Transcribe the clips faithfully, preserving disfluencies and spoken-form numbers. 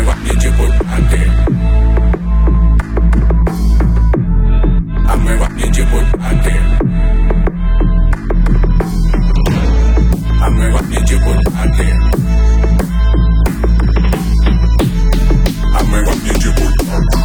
вам не депутаты. А мы вам не депутаты. А мы вам не депутаты. А мы вам не депутаты.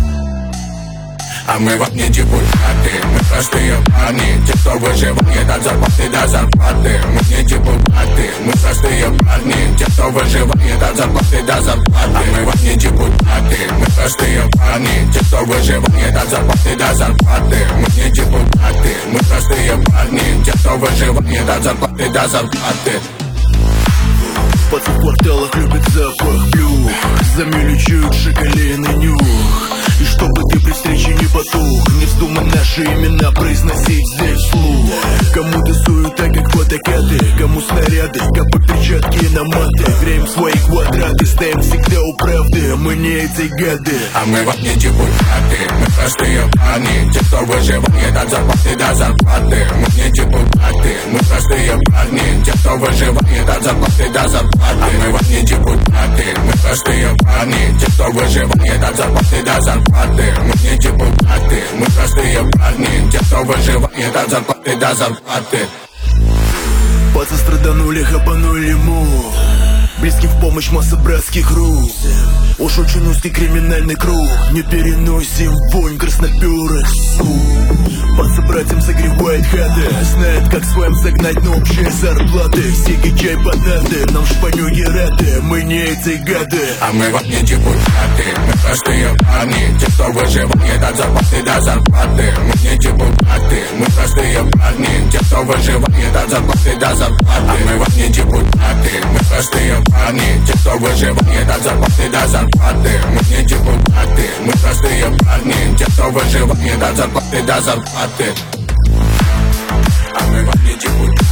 А мы вам не депутаты. Мы простые парни, те, кто выживает от зарплаты до зарплаты. Мы не депутаты. Мы простые парни, те, кто выживает от зарплаты до зарплаты. А мы вам не депутаты. Мы простые парни, те, кто выживает от зарплаты до зарплаты. Мы не депутаты. Мы простые парни, те, кто выживает от зарплаты до зарплаты. Пацан в кварталах любит запах блюх, замелючуют шоколеный нюх. И чтобы ты при встрече не потух, не вздумай наши имена произносить здесь вслух. Кому-то суета, как фотокаты, кому снаряды, как перчатки на маты. Греем свои квадраты, стоим всегда у правды, мы не эти гады. А мы вам не депутаты. Мы простые парни, те, кто выживает от зарплаты до зарплаты. Мы не депутаты. Мы простые парни, те, кто выживает от зарплаты до зарплаты. А мы вам не депутаты. Мы простые парни, те, кто выживает от зарплаты до зарплаты. Мы не депутаты. Мы простые парни, те, кто выживает от зарплаты до зарплаты. Пацы страданули, хапанули мух, близким в помощь масса братских рук. Уж очень узкий криминальный круг, не переносим вонь красноперых сук. Паца братьям согревает хаты, знает, как своим загнать на общие зарплаты. Сиги, чай, бананы, нам шпанюги рады, мы не эти гады. А мы вам не депутаты. Мы простые парни, те, кто выживает от зарплаты до зарплаты. Мы не депутаты. Мы простые парни, те, кто выживает от зарплаты до зарплаты. А мы вам не депутаты. Мы простые парни, те, кто выживает от зарплаты до зарплаты. Мы не депутаты. Мы простые парни, те, кто выживает от зарплаты до зарплаты. А мы вам не депутаты.